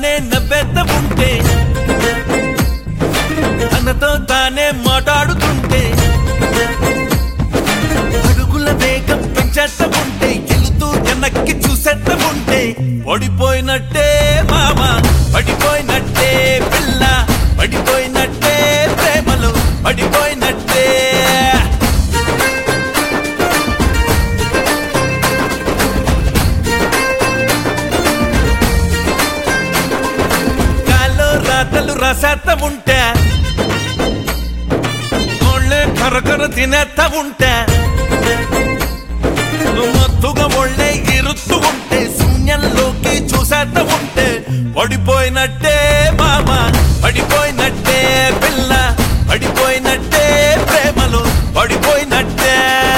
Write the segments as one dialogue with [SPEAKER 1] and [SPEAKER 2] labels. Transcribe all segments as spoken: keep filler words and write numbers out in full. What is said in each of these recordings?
[SPEAKER 1] తానే నవ్వేత ఉంటే తనతో తానే మాట్లాడుతుంటే అడుగుల వేగం పెంచేత ఉంటే ఎలుతూ వెనక్కి చూసేత ఉంటే పడిపోయినట్టే మామ పడిపోయినట్టే పిల్ల పడిపోయినట్టే ప్రేమలో పడిపోయినట్టే కాలో రాతలు రాసేత ఉంటే ఒళ్ళే కరకర తినేత ఉంటే మత్తుగా ఒళ్ళే ఇరుత్తు ఉంటే శూన్యంలోకి చూసేత ఉంటే పడిపోయినట్టే మామ పడిపోయినట్టే పిల్ల పడిపోయినట్టే ప్రేమలో పడిపోయినట్టే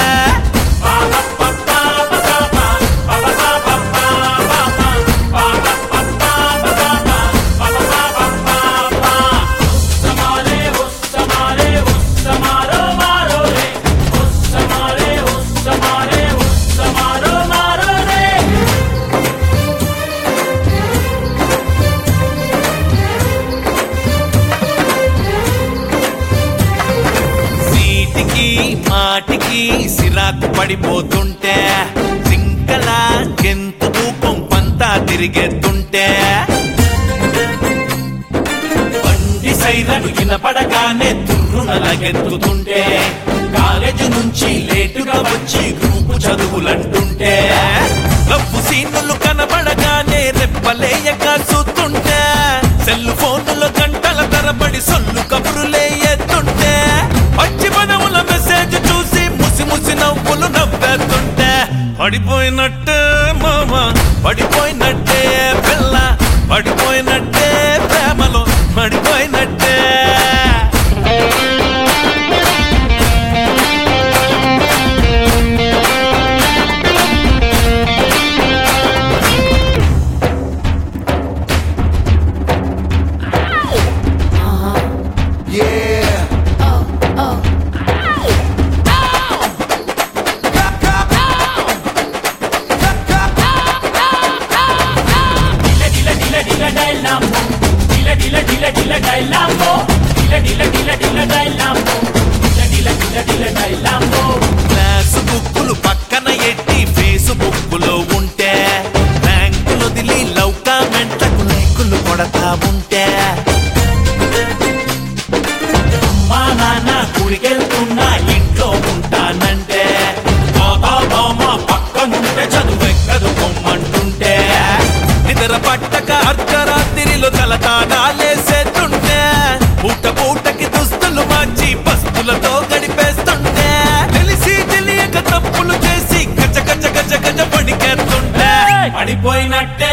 [SPEAKER 1] మాటికి సిరాకు పడిపోతుంటే సింకలా గెంతుకు కొంపంతా తిరిగెత్తుంటే బండి సైరను వినపడగానే తుర్రున లగెత్తుతుంటే కాలేజీ నుంచి లేటుగా వచ్చి గ్రూపు చదువులంటుంటే లవ్వు సీనులు కనబడగానే రెప్పలేయక చూస్తుంటే సెల్ ఫోన్లో గంటల తరబడి సొల్లు కబురులే ఎత్తుంటే పచ్చి పదముల మెసేజ్ చూసి ముసి ముసి నవ్వులు నవ్వేస్తుంటే పడిపోయినట్టే మామ పడిపోయినట్టే పిల్ల పడిపోయినట్టే ప్రేమలో పడిపోయినట్టే క్లాసు బుక్కులు పక్కన ఎట్టి ఫేస్బుక్ లో ఉంటే ర్యాంకులు దిలి లవ్ కామెంట్లకు లైకులు కొడతా ఉంటే అమ్మా నాన్న గుడికెళ్తున్నా ఇంట్లో ఉంటానంటే బాబా బామ్మ పక్కనుంటే చదువెక్కదు పొమ్మంటుంటే నిద్ర పట్టక అర్ధరాత్రిలో తలతాడాలేసేస్తుంటే పూట పూటకి దుస్తులు మార్చి పస్తులతో గడిపేస్తుంటే తెలిసి తెలియక తప్పులు చేసి గజ గజ గజ గజ పడికేస్తుంటే పడిపోయినట్టే